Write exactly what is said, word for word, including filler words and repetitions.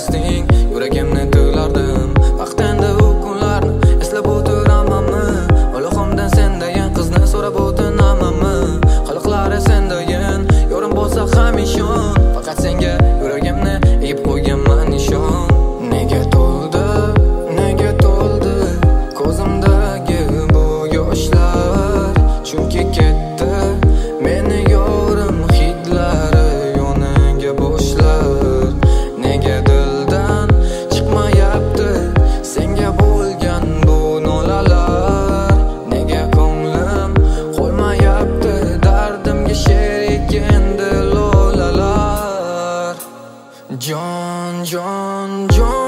bermasding, yuragimni to'lardim. Vaqtenda u kunlarni eslab o'tiramanmi? Olohimdan sendayin qizni so'rab o'tinamanmi? Qiliqlari sendayin yorim bo'lsa ham ishon, faqat senga yuragimni yeb qo'yganman nishon. Nega to'ldi, nega to'ldi ko'zimdagi bu yoshlar? Chunki ketdi meni yorim hidlari yoniga boshlar. Nega dildan chiqmayapti senga bo'lgan bu nolalar? Nega ko'nglim qo'ymayapti dardimga sherik endi lolalar? Jon, jon, jon